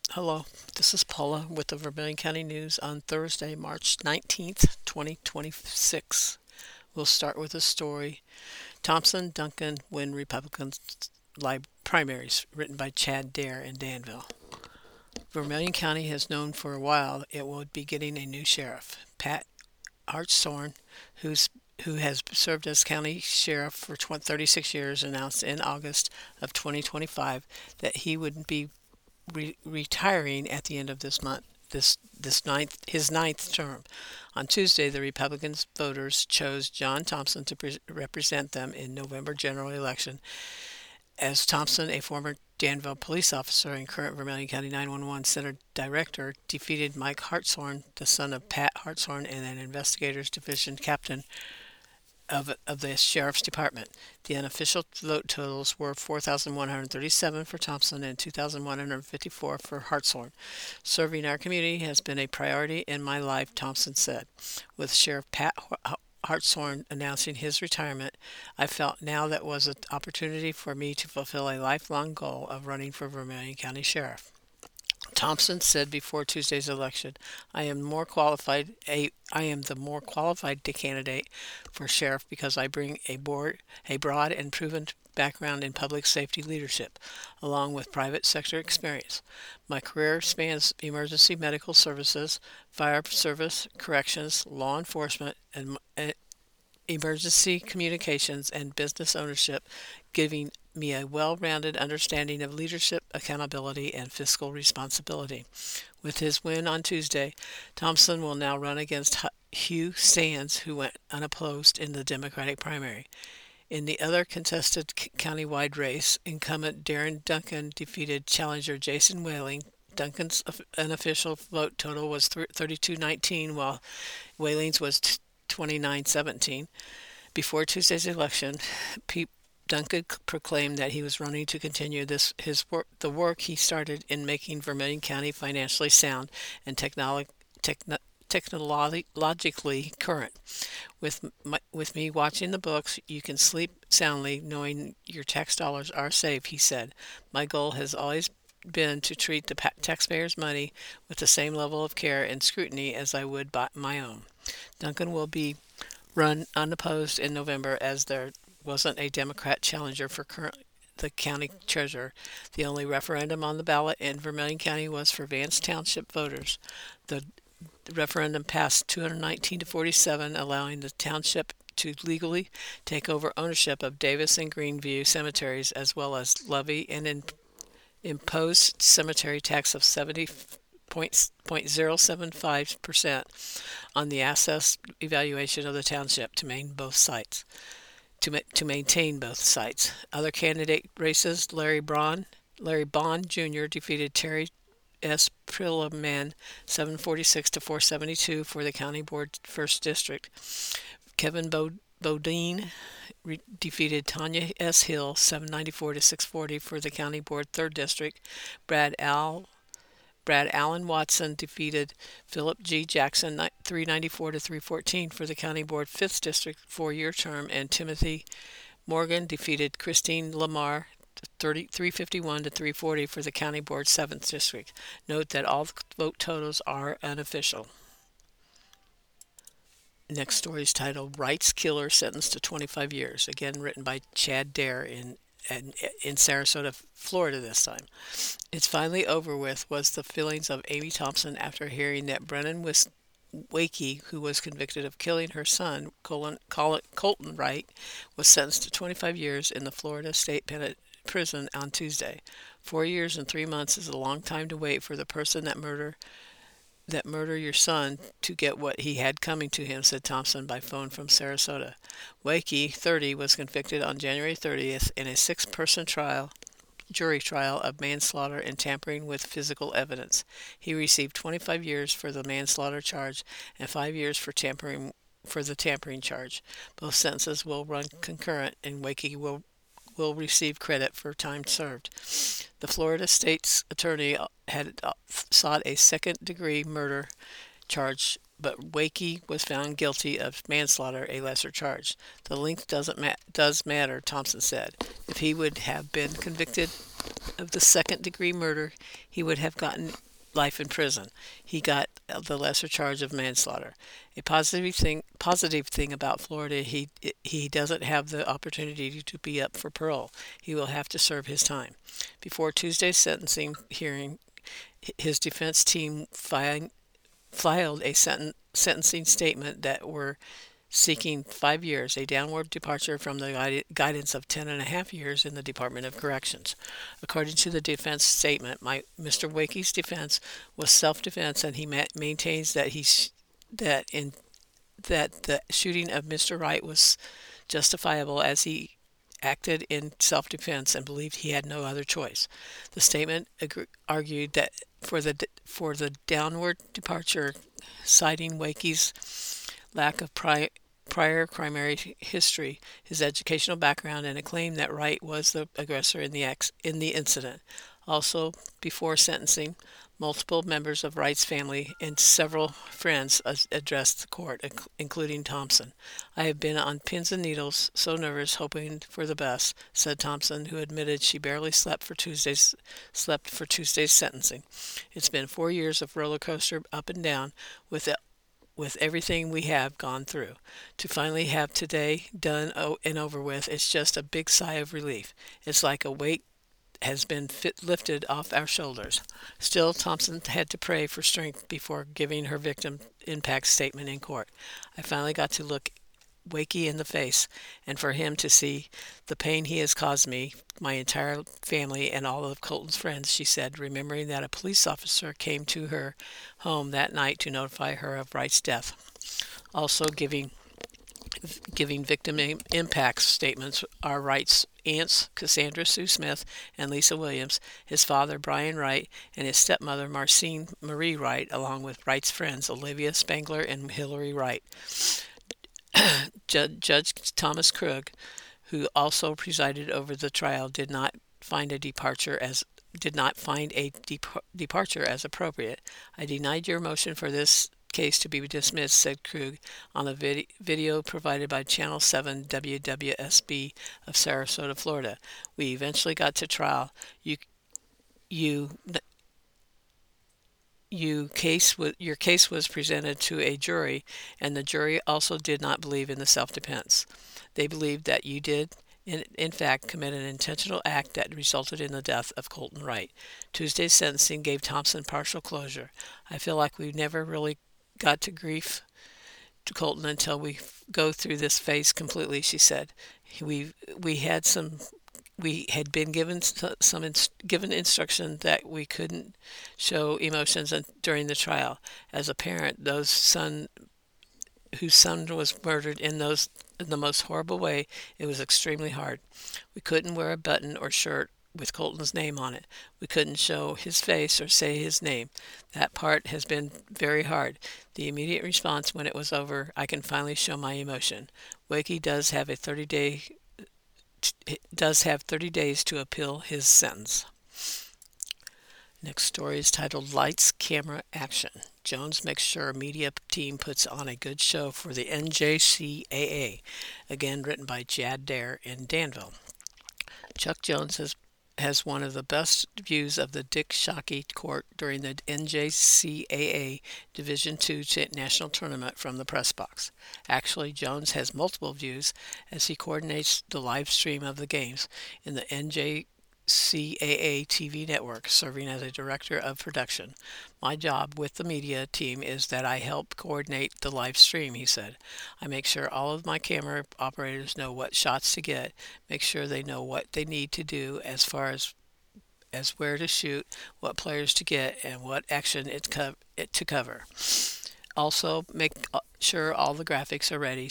Hello, this is Paula with the Vermilion County News on Thursday, March 19th, 2026. We'll start with a story. Thompson Duncan win Republicans primaries, written by Chad Dare in Danville. Vermilion County has known for a while it would be getting a new sheriff. Pat Hartshorn, who has served as county sheriff for 36 years, announced in August of 2025 that he would be retiring at the end of this month. His ninth term. On Tuesday, the Republican voters chose John Thompson to represent them in November general election. As Thompson, a former Danville police officer and current Vermilion County 911 Center director, defeated Mike Hartshorn, the son of Pat Hartshorn and an investigators division captain of the Sheriff's Department. The unofficial vote totals were 4,137 for Thompson and 2,154 for Hartshorn. Serving our community has been a priority in my life, Thompson said. With Sheriff Pat Hartshorn announcing his retirement, I felt now that was an opportunity for me to fulfill a lifelong goal of running for Vermilion County Sheriff. Thompson said before Tuesday's election, I am the more qualified candidate for sheriff because I bring a broad and proven background in public safety leadership, along with private sector experience. My career spans emergency medical services, fire service, corrections, law enforcement, and emergency communications and business ownership, giving me a well-rounded understanding of leadership, accountability, and fiscal responsibility. With his win on Tuesday, Thompson will now run against Hugh Sands, who went unopposed in the Democratic primary. In the other contested countywide race, incumbent Darren Duncan defeated challenger Jason Whaling. Duncan's unofficial vote total was 3219, while Whaling's was 2917. Before Tuesday's election, Duncan proclaimed that he was running to continue the work he started in making Vermilion County financially sound and technologically current. With me watching the books, you can sleep soundly knowing your tax dollars are safe, he said. My goal has always been to treat the taxpayers' money with the same level of care and scrutiny as I would my own. Duncan will be run unopposed in November as there wasn't a Democrat challenger for the county treasurer. The only referendum on the ballot in Vermilion County was for Vance Township voters. The referendum passed 219 to 47, allowing the township to legally take over ownership of Davis and Greenview cemeteries, as well as levy an imposed cemetery tax of 0.075% on the assessed evaluation of the township to maintain both sites. Other candidate races: Larry Bond Jr. defeated Terry S. Prillaman 746 to 472 for the County Board First District. Kevin Bodine defeated Tanya S. Hill 794 to 640 for the County Board Third District. Brad Allen Watson defeated Philip G. Jackson 394 to 314 for the County Board 5th District 4-year term, and Timothy Morgan defeated Christine Lamar 351 to 340 for the County Board 7th District. Note that all vote totals are unofficial. Next story is titled Rights Killer Sentenced to 25 Years, again written by Chad Dare in Sarasota, Florida this time. It's finally over with was the feelings of Amy Thompson after hearing that Brennan Wakey, who was convicted of killing her son, Colton Wright, was sentenced to 25 years in the Florida State Prison on Tuesday. 4 years and 3 months is a long time to wait for the person that murder your son to get what he had coming to him, said Thompson by phone from Sarasota. Wakey, 30, was convicted on January 30th in a 6-person jury trial of manslaughter and tampering with physical evidence. He received 25 years for the manslaughter charge and 5 years for the tampering charge. Both sentences will run concurrent, and Wakey will receive credit for time served. The Florida State's attorney had sought a second-degree murder charge, but Wakey was found guilty of manslaughter, a lesser charge. The length does matter, Thompson said. If he would have been convicted of the second-degree murder, he would have gotten life in prison. He got the lesser charge of manslaughter. A positive thing about Florida, he doesn't have the opportunity to be up for parole. He will have to serve his time. Before Tuesday's sentencing hearing, his defense team filed a sentencing statement that were seeking 5 years, a downward departure from the guidance of 10.5 years in the Department of Corrections. According to the defense statement, Mr. Wakey's defense was self-defense, and he maintains that that the shooting of Mr. Wright was justifiable as he acted in self-defense and believed he had no other choice. The statement argued that for the downward departure, citing Wakey's lack of prior crime history, his educational background, and a claim that Wright was the aggressor in the incident. Also, before sentencing, multiple members of Wright's family and several friends addressed the court, including Thompson. "I have been on pins and needles, so nervous, hoping for the best," said Thompson, who admitted she barely slept for Tuesday's sentencing. "It's been 4 years of roller coaster up and down with everything we have gone through. To finally have today done and over with, it's just a big sigh of relief. It's like a weight has been lifted off our shoulders." Still, Thompson had to pray for strength before giving her victim impact statement in court. "I finally got to look Wakey in the face, and for him to see the pain he has caused me, my entire family, and all of Colton's friends," she said, remembering that a police officer came to her home that night to notify her of Wright's death. Also giving victim impact statements are Wright's aunts, Cassandra Sue Smith and Lisa Williams, his father, Brian Wright, and his stepmother, Marcine Marie Wright, along with Wright's friends, Olivia Spangler and Hillary Wright. Judge Thomas Krug, who also presided over the trial, did not find a departure as appropriate. "I denied your motion for this case to be dismissed," said Krug on a video provided by Channel 7 WWSB of Sarasota, Florida. "We eventually got to trial. Your case was presented to a jury, and the jury also did not believe in the self-defense. They believed that you did, in fact, commit an intentional act that resulted in the death of Colton Wright." Tuesday's sentencing gave Thompson partial closure. "I feel like we never really got to grief to Colton until we go through this phase completely," she said. We had been given instruction that we couldn't show emotions during the trial. As a parent, whose son was murdered in the most horrible way, it was extremely hard. We couldn't wear a button or shirt with Colton's name on it. We couldn't show his face or say his name. That part has been very hard. The immediate response when it was over, I can finally show my emotion. Wakey does have 30 days to appeal his sentence. Next story is titled Lights, Camera, Action. Jones makes sure media team puts on a good show for the NJCAA. Again, written by Jad Dare in Danville. Chuck Jones has one of the best views of the Dick Shockey Court during the NJCAA Division II National Tournament from the press box. Actually, Jones has multiple views as he coordinates the live stream of the games in the NJCAA TV network, serving as a director of production. "My job with the media team is that I help coordinate the live stream," he said. "I make sure all of my camera operators know what shots to get, make sure they know what they need to do as far as where to shoot, what players to get, and what action to cover. Also, make sure all the graphics are ready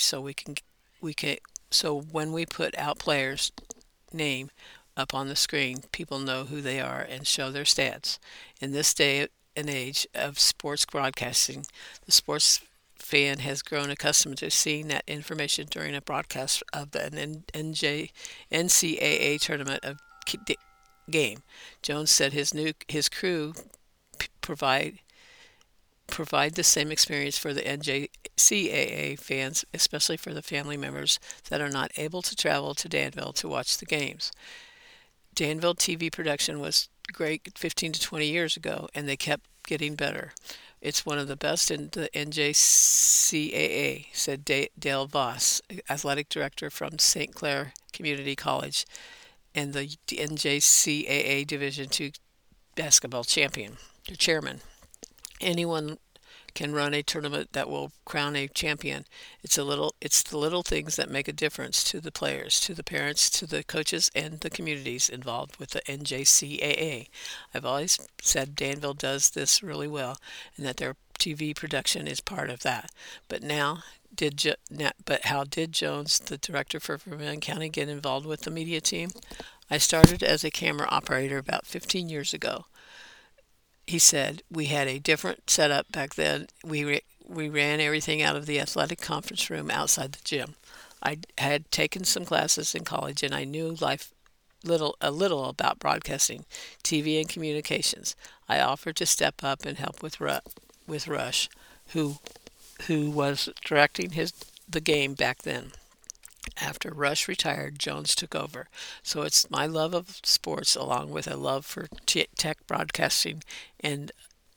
so when we put out players' name up on the screen, people know who they are and show their stats. In this day and age of sports broadcasting, the sports fan has grown accustomed to seeing that information during a broadcast of the NCAA tournament of game." Jones said his crew provide the same experience for the NJCAA fans, especially for the family members that are not able to travel to Danville to watch the games. Danville TV production was great 15 to 20 years ago, and they kept getting better. It's one of the best in the NJCAA, said Dale Voss, athletic director from St. Clair Community College and the NJCAA Division II basketball chairman. Anyone can run a tournament that will crown a champion. It's the little things that make a difference to the players, to the parents, to the coaches, and the communities involved with the NJCAA. I've always said Danville does this really well, and that their TV production is part of that. But how did Jones, the director for Vermilion County, get involved with the media team? I started as a camera operator about 15 years ago. He said, we had a different setup back then. We ran everything out of the athletic conference room outside the gym. I had taken some classes in college, and I knew a little about broadcasting, TV, and communications. I offered to step up and help with Rush, who was directing the game back then. After Rush retired, Jones took over. So it's my love of sports, along with a love for tech broadcasting, and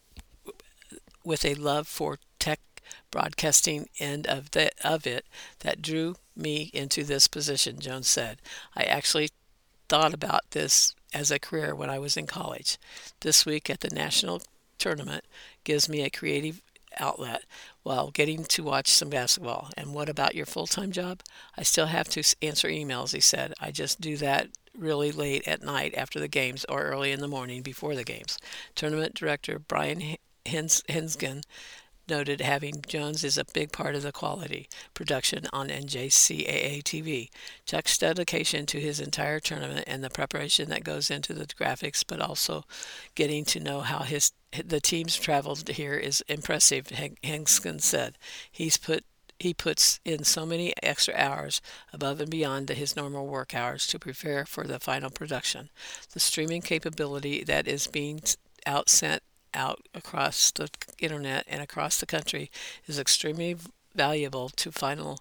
with a love for tech broadcasting end of it, that drew me into this position, Jones said. I actually thought about this as a career when I was in college. This week at the national tournament gives me a creative outlet while getting to watch some basketball. And what about your full-time job? I still have to answer emails, he said. I just do that really late at night after the games or early in the morning before the games. Tournament director Brian Hensgen noted having Jones is a big part of the quality production on NJCAA TV. Chuck's dedication to his entire tournament and the preparation that goes into the graphics, but also getting to know how the teams traveled here is impressive, Hensgen said. He puts in so many extra hours above and beyond his normal work hours to prepare for the final production. The streaming capability that is being sent out across the internet and across the country is extremely valuable to final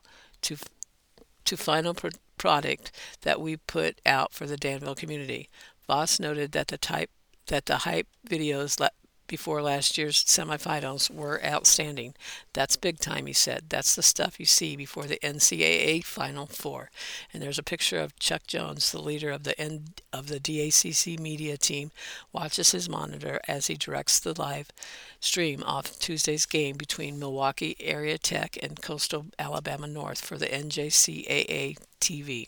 product that we put out for the Danville community. Voss noted that the hype videos before last year's semifinals were outstanding. That's big time, he said. That's the stuff you see before the NCAA Final Four. And there's a picture of Chuck Jones, the leader of the DACC media team, watches his monitor as he directs the live stream off Tuesday's game between Milwaukee Area Tech and Coastal Alabama North for the NJCAA TV.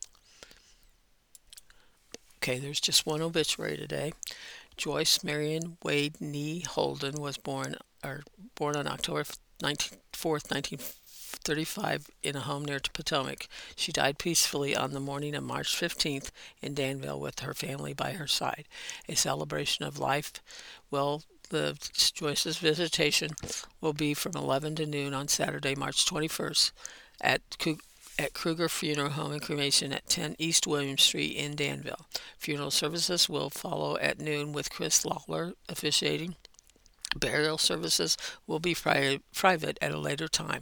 Okay, there's just one obituary today. Joyce Marion Wade Nee Holden was born on October 4th, 1935 in a home near Potomac. She died peacefully on the morning of March 15th in Danville with her family by her side. A celebration of life well-lived. Joyce's visitation will be from 11 to noon on Saturday, March 21st at Kruger Funeral Home and Cremation at 10 East William Street in Danville. Funeral services will follow at noon with Chris Lawler officiating. Burial services will be private at a later time.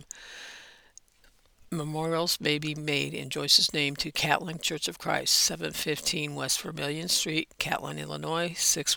Memorials may be made in Joyce's name to Catlin Church of Christ, 715 West Vermilion Street, Catlin, Illinois,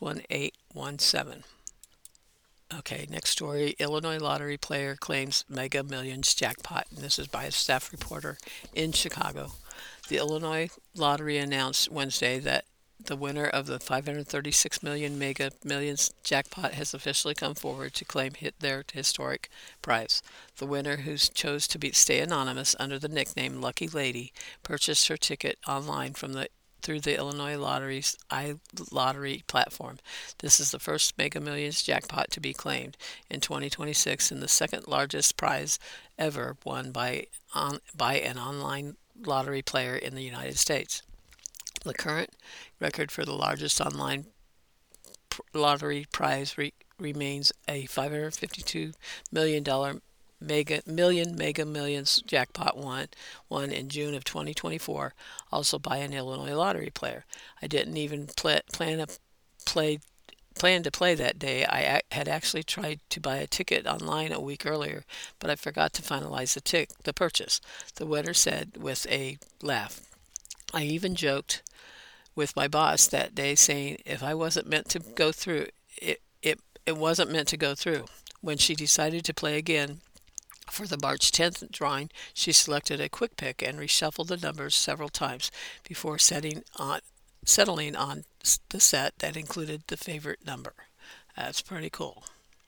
61817. Okay, next story. Illinois lottery player claims Mega Millions jackpot. And this is by a staff reporter in Chicago. The Illinois lottery announced Wednesday that the winner of the $536 million Mega Millions jackpot has officially come forward to claim their historic prize. The winner, who chose to stay anonymous under the nickname Lucky Lady, purchased her ticket online through the Illinois Lottery's iLottery platform. This is the first Mega Millions jackpot to be claimed in 2026 and the second largest prize ever won by an online lottery player in the United States. The current record for the largest online lottery prize remains a $552 million Mega Millions jackpot won in June of 2024, also by an Illinois lottery player. I didn't even plan to play that day. I had actually tried to buy a ticket online a week earlier, but I forgot to finalize the purchase, the winner said with a laugh. I even joked with my boss that day saying if I wasn't meant to go through, it wasn't meant to go through. When she decided to play again for the March 10th drawing, she selected a quick pick and reshuffled the numbers several times before settling on the set that included the favorite number. That's pretty cool.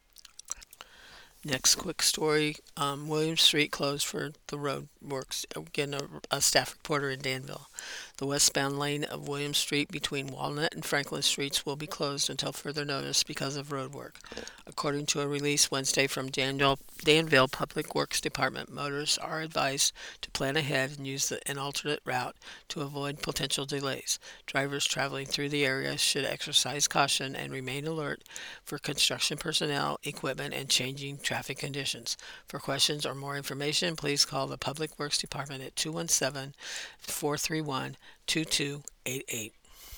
Next quick story, William Street closed for the road works. Again, a staff reporter in Danville. The westbound lane of William Street between Walnut and Franklin Streets will be closed until further notice because of road work. According to a release Wednesday from Danville Public Works Department, motorists are advised to plan ahead and use an alternate route to avoid potential delays. Drivers traveling through the area should exercise caution and remain alert for construction personnel, equipment, and changing traffic conditions. For questions or more information, please call the Public Works Department at 217-431-2288.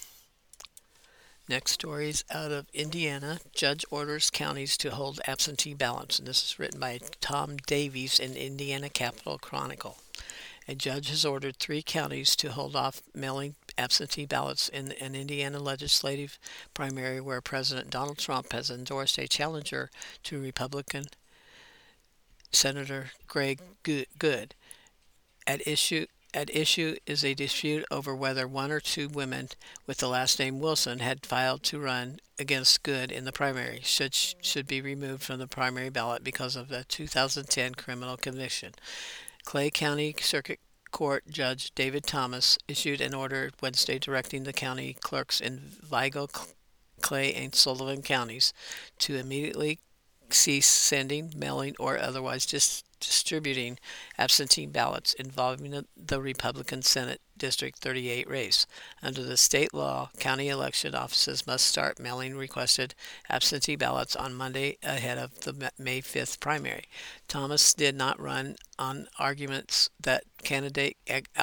Next story is out of Indiana. Judge orders counties to hold absentee ballots. And this is written by Tom Davies in Indiana Capitol Chronicle. A judge has ordered 3 counties to hold off mailing absentee ballots in an Indiana legislative primary where President Donald Trump has endorsed a challenger to Republican Senator Greg Good. At issue is a dispute over whether 1 or 2 women with the last name Wilson had filed to run against Good in the primary should be removed from the primary ballot because of the 2010 criminal conviction. Clay County Circuit Court Judge David Thomas issued an order Wednesday directing the county clerks in Vigo, Clay, and Sullivan counties to immediately cease sending, mailing, or otherwise distributing absentee ballots involving the Republican Senate District 38 race. Under the state law, county election offices must start mailing requested absentee ballots on Monday ahead of the May 5th primary. Thomas did not run on arguments that candidate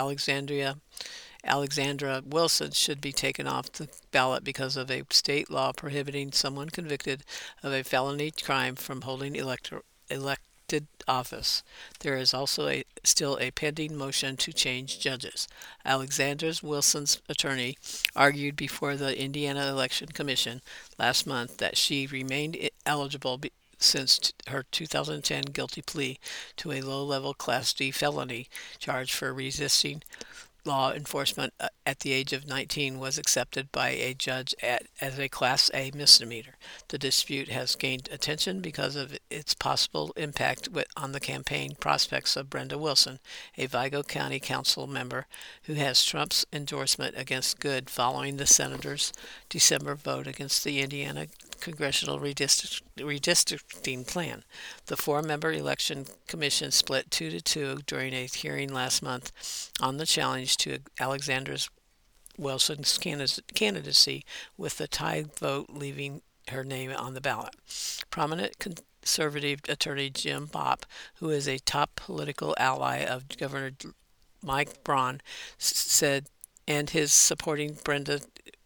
Alexandra Wilson should be taken off the ballot because of a state law prohibiting someone convicted of a felony crime from holding elected office. There is also still a pending motion to change judges. Alexandra Wilson's attorney argued before the Indiana Election Commission last month that she remained eligible since her 2010 guilty plea to a low-level Class D felony charge for resisting law enforcement at the age of 19 was accepted by a judge as a Class A misdemeanor. The dispute has gained attention because of its possible impact on the campaign prospects of Brenda Wilson, a Vigo County Council member who has Trump's endorsement against Good following the senator's December vote against the Indiana congressional redistricting plan. The 4-member election commission split 2-2 during a hearing last month on the challenge to Alexandra Wilson's candidacy, with the tied vote leaving her name on the ballot. Prominent conservative attorney Jim Bopp, who is a top political ally of Governor Mike Braun, said is supporting Brenda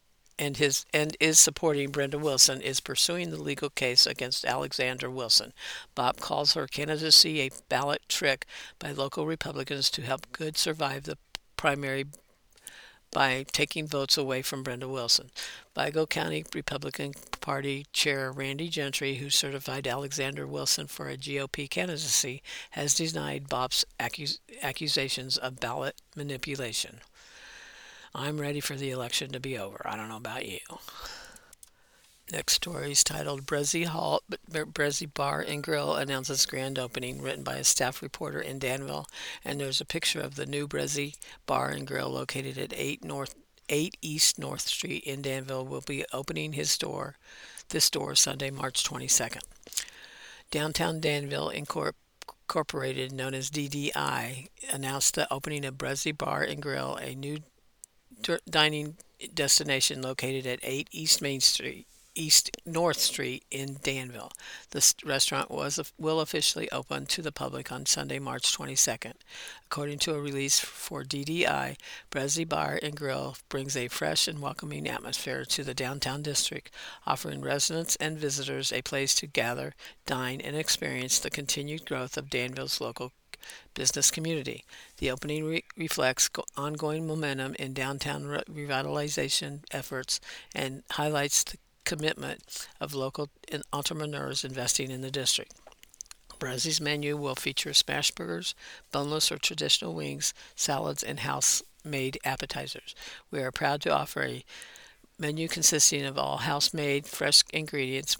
Wilson, is pursuing the legal case against Alexandra Wilson. Bopp calls her candidacy a ballot trick by local Republicans to help Good survive the primary by taking votes away from Brenda Wilson. Vigo County Republican Party Chair Randy Gentry, who certified Alexandra Wilson for a GOP candidacy, has denied Bopp's accusations of ballot manipulation. I'm ready for the election to be over. I don't know about you. Next story is titled Bressie Bar and Grill announces grand opening, written by a staff reporter in Danville, and there's a picture of the new Bressie Bar and Grill located at 8 East North Street in Danville will be opening this store Sunday, March 22nd. Downtown Danville Incorporated, known as DDI, announced the opening of Bressie Bar and Grill, a new dining destination located at 8 East North Street in Danville. The restaurant will officially open to the public on Sunday, March 22nd. According to a release for DDI, Bressie Bar and Grill brings a fresh and welcoming atmosphere to the downtown district, offering residents and visitors a place to gather, dine, and experience the continued growth of Danville's local business community. The opening reflects ongoing momentum in downtown revitalization efforts and highlights the commitment of local entrepreneurs investing in the district. Brazzy's menu will feature smash burgers, boneless or traditional wings, salads, and house-made appetizers. We are proud to offer a menu consisting of all house-made, fresh ingredients.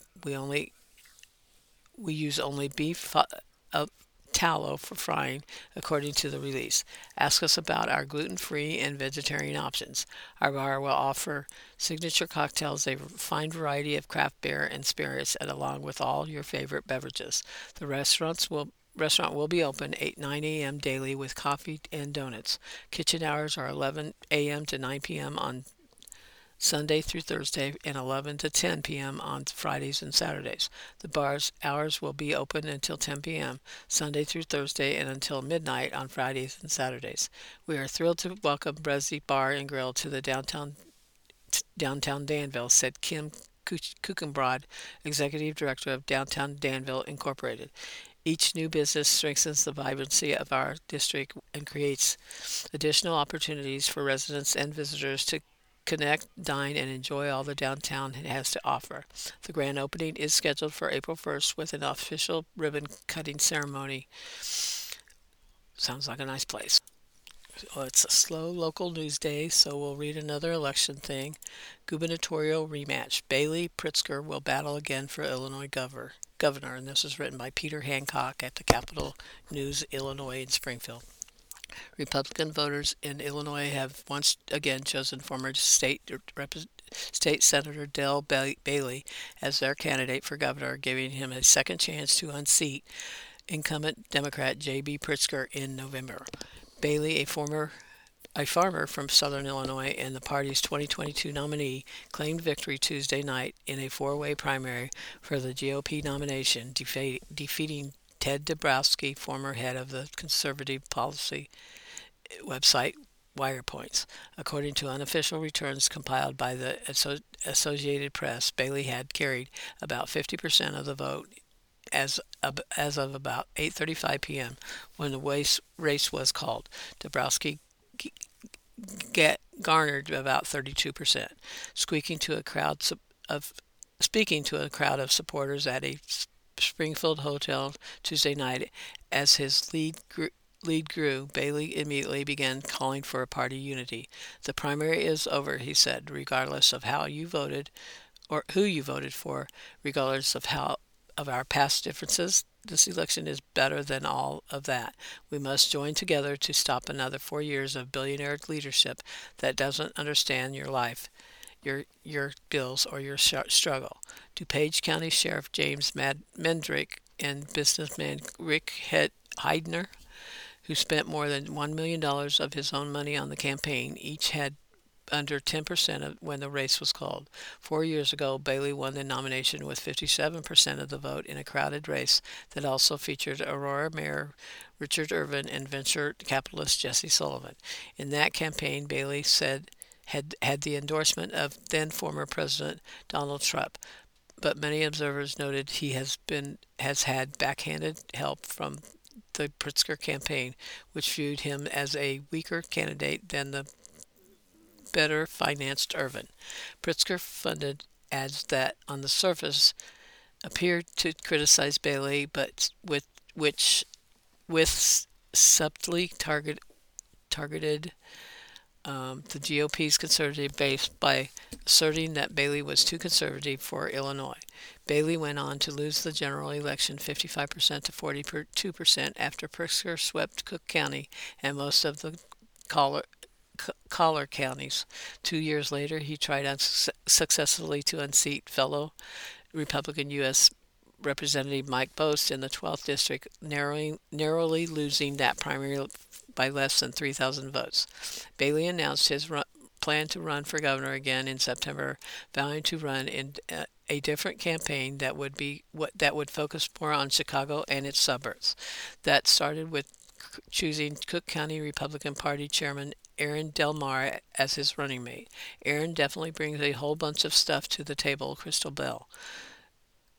We use only beef tallow for frying, according to the release. Ask us about our gluten-free and vegetarian options. Our bar will offer signature cocktails, a fine variety of craft beer and spirits, and along with all your favorite beverages. The restaurant will be open 9 a.m. daily with coffee and donuts. Kitchen hours are 11 a.m. to 9 p.m. on Sunday through Thursday, and 11 to 10 p.m. on Fridays and Saturdays. The bar's hours will be open until 10 p.m. Sunday through Thursday and until midnight on Fridays and Saturdays. We are thrilled to welcome Breszy Bar and Grill to the downtown Danville, said Kim Kuchenbrod, Executive Director of Downtown Danville Incorporated. Each new business strengthens the vibrancy of our district and creates additional opportunities for residents and visitors to connect, dine, and enjoy all the downtown has to offer. The grand opening is scheduled for April 1st with an official ribbon-cutting ceremony. Sounds like a nice place. Well, it's a slow local news day, so we'll read another election thing. Gubernatorial rematch. Bailey Pritzker will battle again for Illinois governor, and this is written by Peter Hancock at the Capital News, Illinois in Springfield. Republican voters in Illinois have once again chosen former state Senator Del Bailey as their candidate for governor, giving him a second chance to unseat incumbent Democrat J.B. Pritzker in November. Bailey, a farmer from southern Illinois and the party's 2022 nominee, claimed victory Tuesday night in a four-way primary for the GOP nomination, defeating Ted Dabrowski, former head of the conservative policy website WirePoints. According to unofficial returns compiled by the Associated Press, Bailey had carried about 50% of the vote as of about 8:35 p.m. when the race was called. Dabrowski garnered about 32%, speaking to a crowd of supporters at a Springfield hotel Tuesday night. As his lead grew, Bailey immediately began calling for a party unity. "The primary is over," he said, "regardless of how you voted or who you voted for, regardless of our past differences. This election is better than all of that. We must join together to stop another 4 years of billionaire leadership that doesn't understand your life, your bills, or your struggle." DuPage County Sheriff James Mendrick and businessman Rick Heidner, who spent more than $1 million of his own money on the campaign, each had under 10% when the race was called. 4 years ago, Bailey won the nomination with 57% of the vote in a crowded race that also featured Aurora Mayor Richard Irvin and venture capitalist Jesse Sullivan. In that campaign, Bailey said had the endorsement of then former President Donald Trump, but many observers noted he has had backhanded help from the Pritzker campaign, which viewed him as a weaker candidate than the better financed Irvin. Pritzker funded ads that, on the surface, appeared to criticize Bailey, but with subtly targeted the GOP's conservative base by asserting that Bailey was too conservative for Illinois. Bailey went on to lose the general election 55% to 42% after Pritzker swept Cook County and most of the collar counties. 2 years later, he tried unsuccessfully to unseat fellow Republican U.S. Representative Mike Bost in the 12th District, narrowly losing that primary by less than 3,000 votes. Bailey announced his plan to run for governor again in September, vowing to run in a different campaign that would focus more on Chicago and its suburbs. That started with choosing Cook County Republican Party Chairman Aaron Del Mar as his running mate. Aaron definitely brings a whole bunch of stuff to the table, Crystal Bell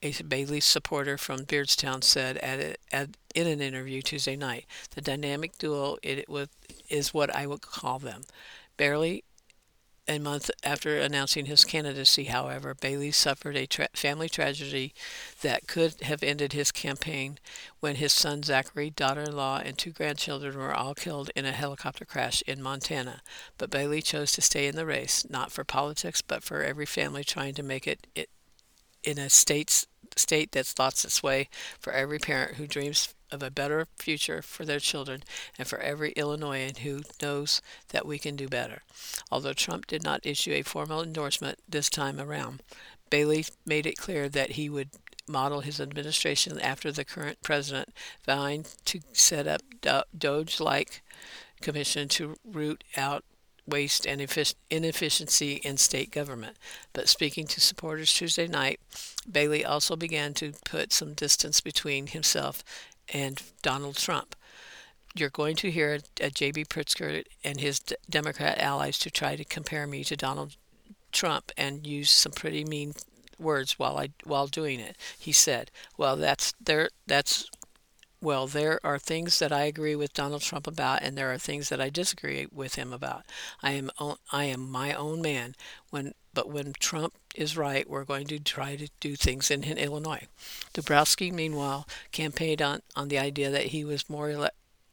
a Bailey supporter from Beardstown said in an interview Tuesday night. The dynamic duo is what I would call them. Barely a month after announcing his candidacy, however, Bailey suffered a family tragedy that could have ended his campaign when his son Zachary, daughter-in-law, and two grandchildren were all killed in a helicopter crash in Montana. But Bailey chose to stay in the race, not for politics, but for every family trying to make it in a state that's lost its way, for every parent who dreams of a better future for their children, and for every Illinoisan who knows that we can do better. Although Trump did not issue a formal endorsement this time around, Bailey made it clear that he would model his administration after the current president, vowing to set up Doge-like commission to root out waste and inefficiency in state government. But speaking to supporters Tuesday night, Bailey also began to put some distance between himself and Donald Trump. You're going to hear J.B. Pritzker and his Democrat allies to try to compare me to Donald Trump and use some pretty mean words while doing it. He said, there are things that I agree with Donald Trump about, and there are things that I disagree with him about. I am my own man. But when Trump is right, we're going to try to do things in Illinois. Dabrowski, meanwhile, campaigned on the idea that he was more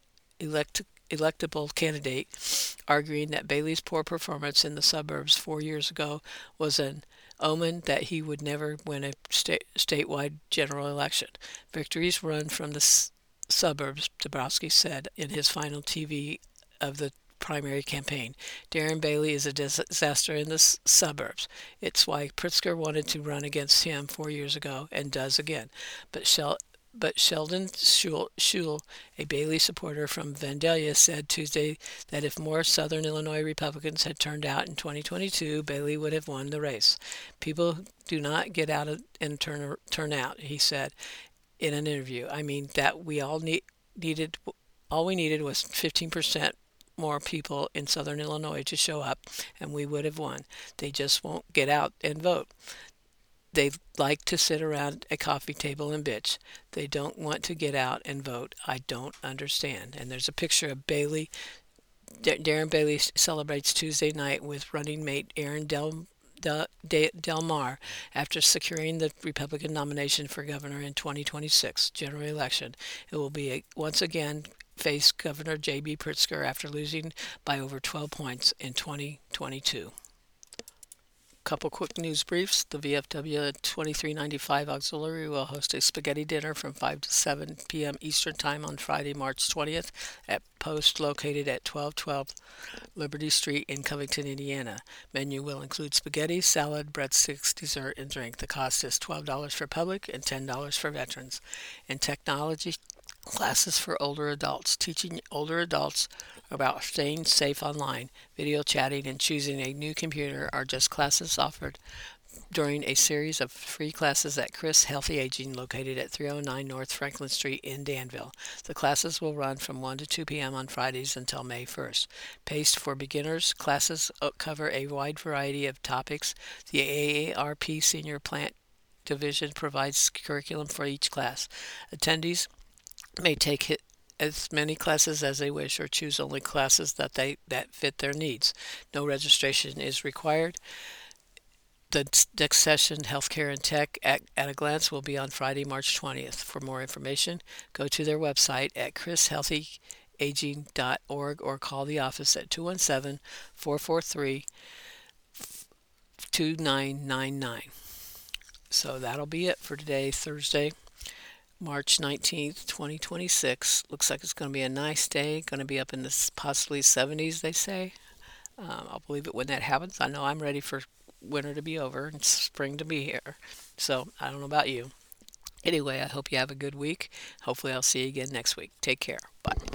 electable candidate, arguing that Bailey's poor performance in the suburbs 4 years ago was an omen that he would never win a statewide general election. Victories run from the suburbs, Dabrowski said in his final TV of the primary campaign. Darren Bailey is a disaster in the suburbs. It's why Pritzker wanted to run against him 4 years ago and does again. But Sheldon Schule, a Bailey supporter from Vandalia, said Tuesday that if more Southern Illinois Republicans had turned out in 2022, Bailey would have won the race. People do not get out and turn out, he said in an interview. I mean, that we all needed was 15% more people in Southern Illinois to show up, and we would have won. They just won't get out and vote. They like to sit around a coffee table and bitch. They don't want to get out and vote. I don't understand. And there's a picture of Bailey. Darren Bailey celebrates Tuesday night with running mate Aaron Del Mar after securing the Republican nomination for governor in 2026 general election. It will be once again face Governor J.B. Pritzker after losing by over 12 points in 2022. Couple quick news briefs. The VFW 2395 Auxiliary will host a spaghetti dinner from 5 to 7 p.m. Eastern Time on Friday, March 20th at Post located at 1212 Liberty Street in Covington, Indiana. Menu will include spaghetti, salad, breadsticks, dessert, and drink. The cost is $12 for public and $10 for veterans. And technology classes for older adults, teaching older adults about staying safe online, video chatting, and choosing a new computer are just classes offered during a series of free classes at Chris Healthy Aging located at 309 North Franklin Street in Danville. The classes will run from 1 to 2 p.m. on Fridays until May 1st. Paced for beginners, classes cover a wide variety of topics. The AARP Senior Plant Division provides curriculum for each class. Attendees may take as many classes as they wish or choose only classes that fit their needs. No registration is required. The next session, Healthcare and Tech at a Glance, will be on Friday, March 20th. For more information, go to their website at chrishealthyaging.org or call the office at 217-443-2999. So that'll be it for today, Thursday, March 19th, 2026. Looks like it's going to be a nice day. Going to be up in the possibly 70s, they say. I'll believe it when that happens. I know I'm ready for winter to be over and spring to be here. So I don't know about you. Anyway, I hope you have a good week. Hopefully I'll see you again next week. Take care. Bye.